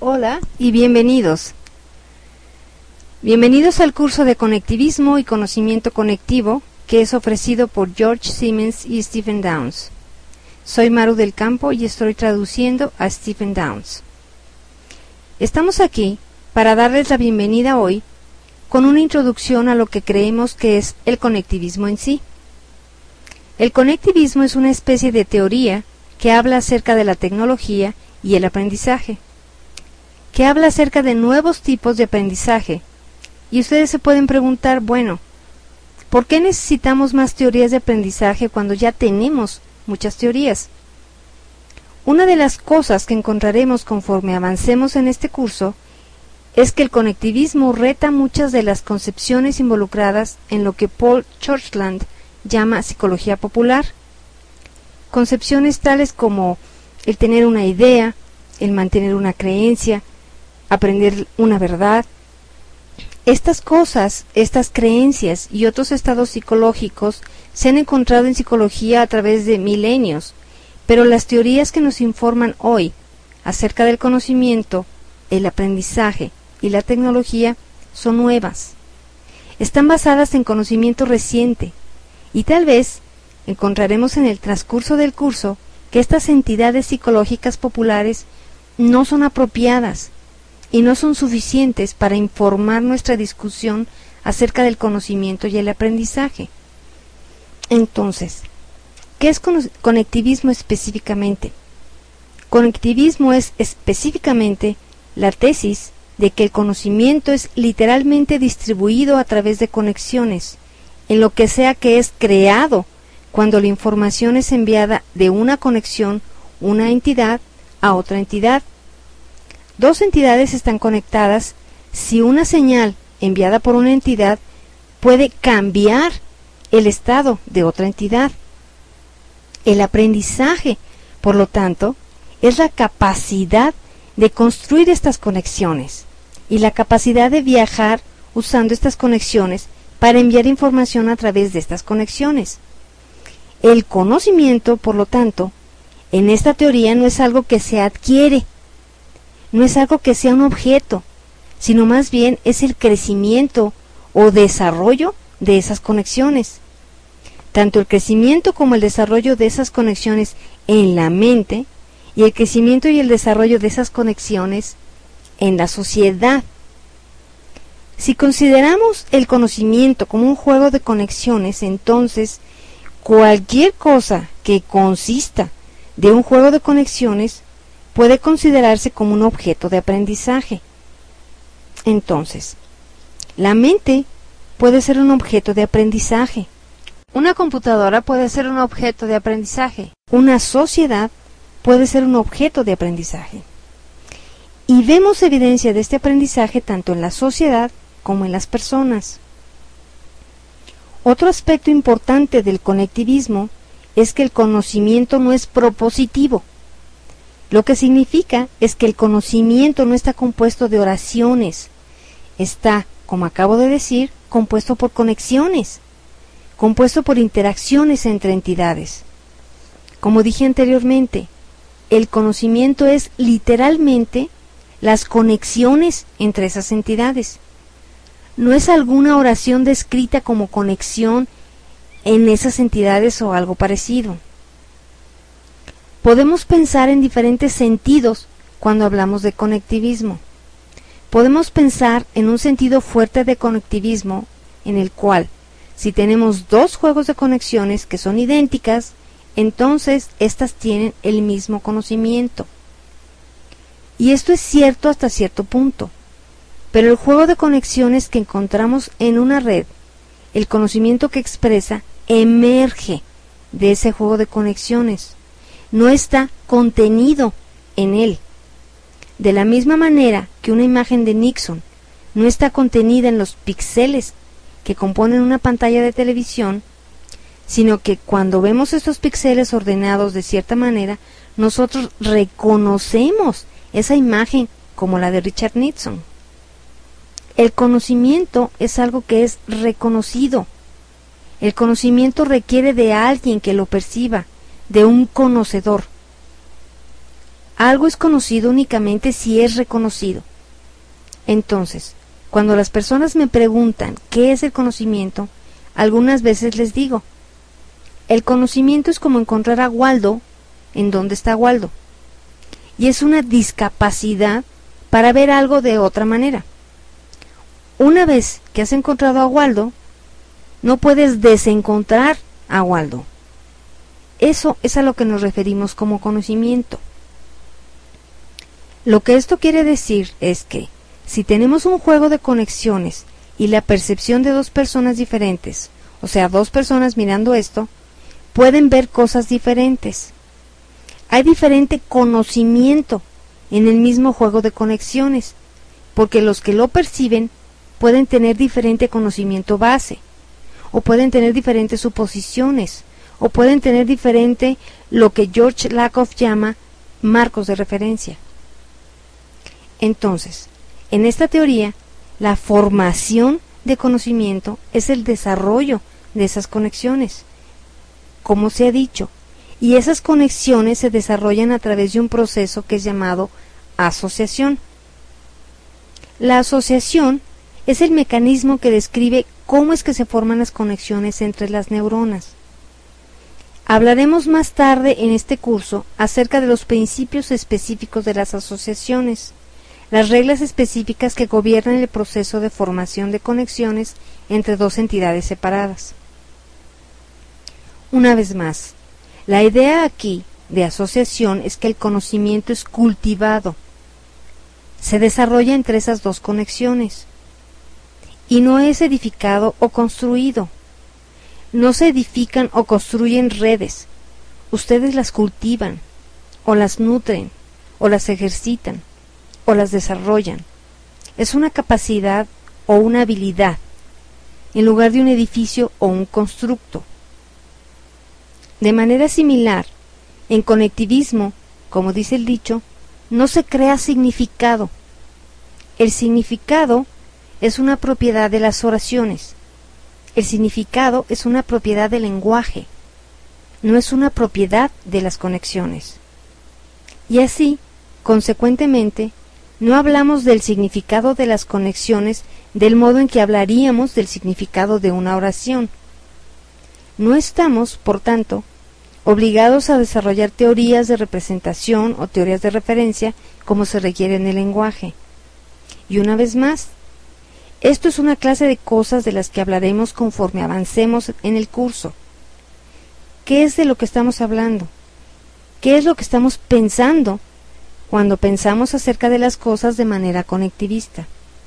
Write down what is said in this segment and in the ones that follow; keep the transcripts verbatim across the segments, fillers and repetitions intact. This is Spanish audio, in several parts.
Hola y bienvenidos. Bienvenidos al curso de Conectivismo y Conocimiento Conectivo que es ofrecido por George Siemens y Stephen Downes. Soy Maru del Campo y estoy traduciendo a Stephen Downes. Estamos aquí para darles la bienvenida hoy con una introducción a lo que creemos que es el conectivismo en sí. El conectivismo es una especie de teoría que habla acerca de la tecnología y el aprendizaje, que habla acerca de nuevos tipos de aprendizaje. Y ustedes se pueden preguntar, bueno, ¿por qué necesitamos más teorías de aprendizaje cuando ya tenemos muchas teorías? Una de las cosas que encontraremos conforme avancemos en este curso es que el conectivismo reta muchas de las concepciones involucradas en lo que Paul Churchland llama psicología popular. Concepciones tales como el tener una idea, el mantener una creencia, aprender una verdad. Estas cosas, estas creencias y otros estados psicológicos se han encontrado en psicología a través de milenios, pero las teorías que nos informan hoy acerca del conocimiento, el aprendizaje y la tecnología son nuevas. Están basadas en conocimiento reciente y tal vez encontraremos en el transcurso del curso que estas entidades psicológicas populares no son apropiadas y no son suficientes para informar nuestra discusión acerca del conocimiento y el aprendizaje. Entonces, ¿qué es conectivismo específicamente? Conectivismo es específicamente la tesis de que el conocimiento es literalmente distribuido a través de conexiones, en lo que sea que es creado cuando la información es enviada de una conexión, una entidad, a otra entidad. Dos entidades están conectadas si una señal enviada por una entidad puede cambiar el estado de otra entidad. El aprendizaje, por lo tanto, es la capacidad de construir estas conexiones y la capacidad de viajar usando estas conexiones para enviar información a través de estas conexiones. El conocimiento, por lo tanto, en esta teoría no es algo que se adquiere, no es algo que sea un objeto, sino más bien es el crecimiento o desarrollo de esas conexiones. Tanto el crecimiento como el desarrollo de esas conexiones en la mente y el crecimiento y el desarrollo de esas conexiones en la sociedad. Si consideramos el conocimiento como un juego de conexiones, entonces cualquier cosa que consista de un juego de conexiones puede considerarse como un objeto de aprendizaje. Entonces, la mente puede ser un objeto de aprendizaje. Una computadora puede ser un objeto de aprendizaje. Una sociedad puede ser un objeto de aprendizaje. Y vemos evidencia de este aprendizaje tanto en la sociedad como en las personas. Otro aspecto importante del conectivismo es que el conocimiento no es propositivo. Lo que significa es que el conocimiento no está compuesto de oraciones, está, como acabo de decir, compuesto por conexiones, compuesto por interacciones entre entidades. Como dije anteriormente, el conocimiento es literalmente las conexiones entre esas entidades. No es alguna oración descrita como conexión en esas entidades o algo parecido. Podemos pensar en diferentes sentidos cuando hablamos de conectivismo. Podemos pensar en un sentido fuerte de conectivismo en el cual, si tenemos dos juegos de conexiones que son idénticas, entonces éstas tienen el mismo conocimiento. Y esto es cierto hasta cierto punto, pero el juego de conexiones que encontramos en una red, el conocimiento que expresa, emerge de ese juego de conexiones. No está contenido en él. De la misma manera que una imagen de Nixon no está contenida en los píxeles que componen una pantalla de televisión, sino que cuando vemos estos píxeles ordenados de cierta manera, nosotros reconocemos esa imagen como la de Richard Nixon. El conocimiento es algo que es reconocido. El conocimiento requiere de alguien que lo perciba, de un conocedor. Algo es conocido únicamente si es reconocido. Entonces, cuando las personas me preguntan qué es el conocimiento, algunas veces les digo, el conocimiento es como encontrar a Waldo en donde está Waldo, y es una discapacidad para ver algo de otra manera. Una vez que has encontrado a Waldo, no puedes desencontrar a Waldo. Eso es a lo que nos referimos como conocimiento. Lo que esto quiere decir es que, si tenemos un juego de conexiones y la percepción de dos personas diferentes, o sea, dos personas mirando esto, pueden ver cosas diferentes. Hay diferente conocimiento en el mismo juego de conexiones, porque los que lo perciben pueden tener diferente conocimiento base, o pueden tener diferentes suposiciones, o pueden tener diferente lo que George Lakoff llama marcos de referencia. Entonces, en esta teoría, la formación de conocimiento es el desarrollo de esas conexiones, como se ha dicho, y esas conexiones se desarrollan a través de un proceso que es llamado asociación. La asociación es el mecanismo que describe cómo es que se forman las conexiones entre las neuronas. Hablaremos más tarde en este curso acerca de los principios específicos de las asociaciones, las reglas específicas que gobiernan el proceso de formación de conexiones entre dos entidades separadas. Una vez más, la idea aquí de asociación es que el conocimiento es cultivado, se desarrolla entre esas dos conexiones, y no es edificado o construido. No se edifican o construyen redes, ustedes las cultivan, o las nutren, o las ejercitan, o las desarrollan. Es una capacidad o una habilidad, en lugar de un edificio o un constructo. De manera similar, en conectivismo, como dice el dicho, no se crea significado. El significado es una propiedad de las oraciones. El significado es una propiedad del lenguaje, no es una propiedad de las conexiones. Y así, consecuentemente, no hablamos del significado de las conexiones del modo en que hablaríamos del significado de una oración. No estamos, por tanto, obligados a desarrollar teorías de representación o teorías de referencia como se requiere en el lenguaje. Y una vez más, esto es una clase de cosas de las que hablaremos conforme avancemos en el curso. ¿Qué es de lo que estamos hablando? ¿Qué es lo que estamos pensando cuando pensamos acerca de las cosas de manera conectivista?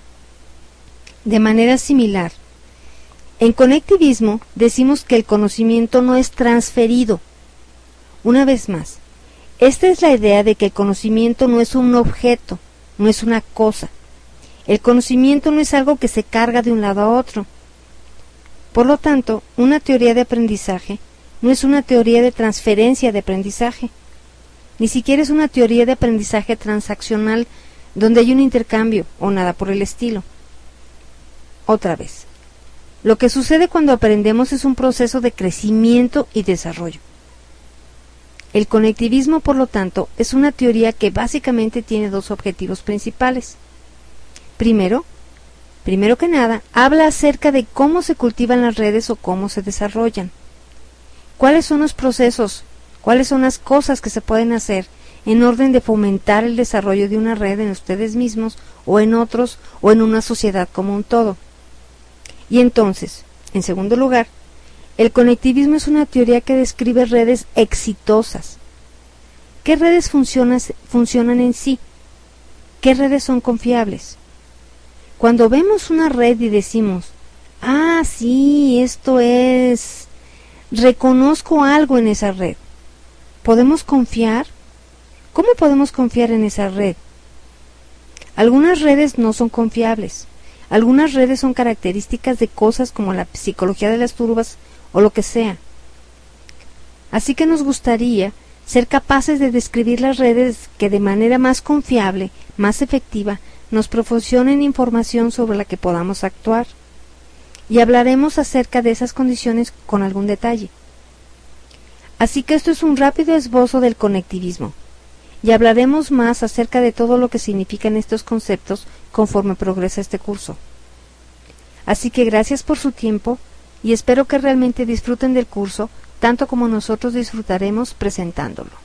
De manera similar, en conectivismo decimos que el conocimiento no es transferido. Una vez más, esta es la idea de que el conocimiento no es un objeto, no es una cosa. El conocimiento no es algo que se carga de un lado a otro. Por lo tanto, una teoría de aprendizaje no es una teoría de transferencia de aprendizaje. Ni siquiera es una teoría de aprendizaje transaccional donde hay un intercambio o nada por el estilo. Otra vez, lo que sucede cuando aprendemos es un proceso de crecimiento y desarrollo. El conectivismo, por lo tanto, es una teoría que básicamente tiene dos objetivos principales. Primero, primero que nada, habla acerca de cómo se cultivan las redes o cómo se desarrollan. ¿Cuáles son los procesos? ¿Cuáles son las cosas que se pueden hacer en orden de fomentar el desarrollo de una red en ustedes mismos o en otros o en una sociedad como un todo? Y entonces, en segundo lugar, el conectivismo es una teoría que describe redes exitosas. ¿Qué redes funcionan, funcionan en sí? ¿Qué redes son confiables? Cuando vemos una red y decimos, ah, sí, esto es, reconozco algo en esa red, ¿podemos confiar? ¿Cómo podemos confiar en esa red? Algunas redes no son confiables. Algunas redes son características de cosas como la psicología de las turbas o lo que sea. Así que nos gustaría ser capaces de describir las redes que de manera más confiable, más efectiva, nos proporcionen información sobre la que podamos actuar. Y hablaremos acerca de esas condiciones con algún detalle. Así que esto es un rápido esbozo del conectivismo. y hablaremos más acerca de todo lo que significan estos conceptos conforme progresa este curso. Así que gracias por su tiempo y espero que realmente disfruten del curso tanto como nosotros disfrutaremos presentándolo.